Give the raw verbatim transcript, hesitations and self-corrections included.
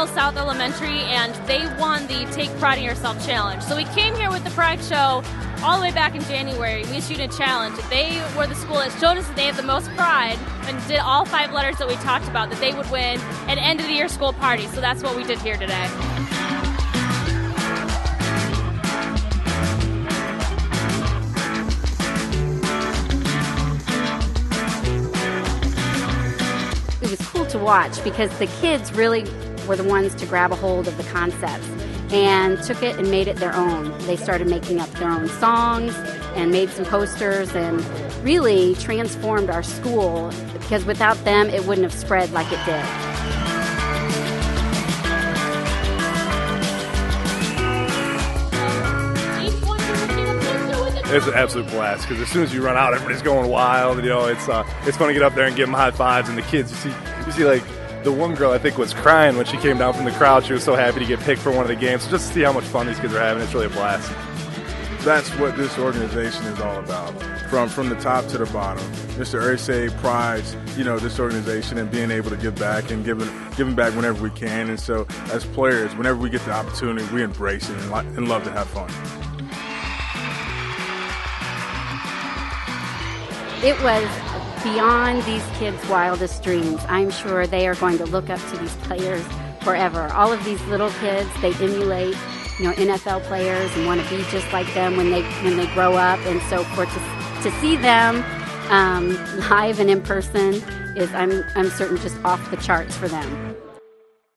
Hills South Elementary, and they won the Take Pride in Yourself Challenge. So we came here with the Pride Show all the way back in January. We issued a challenge. They were the school that showed us that they have the most pride and did all five letters that we talked about, that they would win an end-of-the-year school party. So that's what we did here today. It was cool to watch because the kids really were the ones to grab a hold of the concepts and took it and made it their own. They started making up their own songs and made some posters and really transformed our school, because without them it wouldn't have spread like it did. It's an absolute blast because as soon as you run out, everybody's going wild. You know, it's uh, it's fun to get up there and give them high fives. And the kids, you see, you see, like the one girl I think was crying when she came down from the crowd. She was so happy to get picked for one of the games. So just to see how much fun these kids are having, it's really a blast. That's what this organization is all about, from from the top to the bottom. Mister Irsay prides, you know, this organization and being able to give back and giving giving back whenever we can. And so, as players, whenever we get the opportunity, we embrace it and, li- and love to have fun. It was beyond these kids' wildest dreams. I'm sure they are going to look up to these players forever. All of these little kids, they emulate, you know, N F L players and want to be just like them when they when they grow up. And so for to to see them um, live and in person is, I'm I'm certain, just off the charts for them.